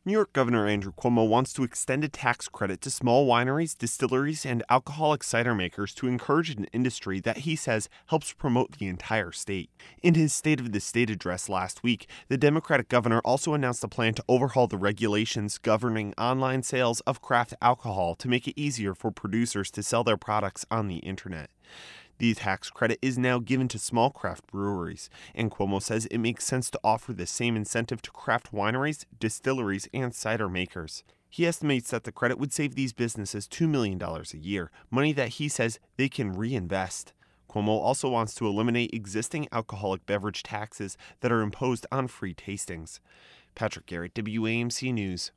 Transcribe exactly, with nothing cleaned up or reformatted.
New York Governor Andrew Cuomo wants to extend a tax credit to small wineries, distilleries, and alcoholic cider makers to encourage an industry that he says helps promote the entire state. In his State of the State address last week, the Democratic governor also announced a plan to overhaul the regulations governing online sales of craft alcohol to make it easier for producers to sell their products on the internet. The tax credit is now given to small craft breweries, and Cuomo says it makes sense to offer the same incentive to craft wineries, distilleries, and cider makers. He estimates that the credit would save these businesses two million dollars a year, money that he says they can reinvest. Cuomo also wants to eliminate existing alcoholic beverage taxes that are imposed on free tastings. Patrick Garrett, W A M C News.